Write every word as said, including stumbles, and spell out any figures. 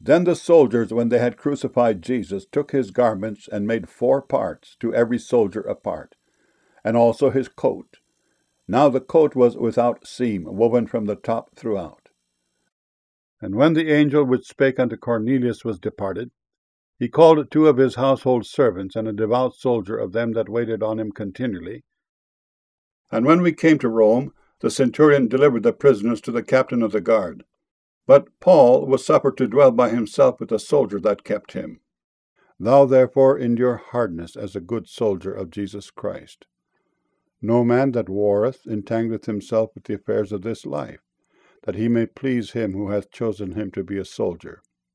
Then the soldiers, when they had crucified Jesus, took his garments and made four parts, to every soldier a part, and also his coat. Now the coat was without seam, woven from the top throughout. And when the angel which spake unto Cornelius was departed, he called two of his household servants, and a devout soldier of them that waited on him continually. And when we came to Rome, the centurion delivered the prisoners to the captain of the guard. But Paul was suffered to dwell by himself with the soldier that kept him. Thou therefore endure hardness as a good soldier of Jesus Christ. No man that warreth entangleth himself with the affairs of this life, that he may please him who hath chosen him to be a soldier.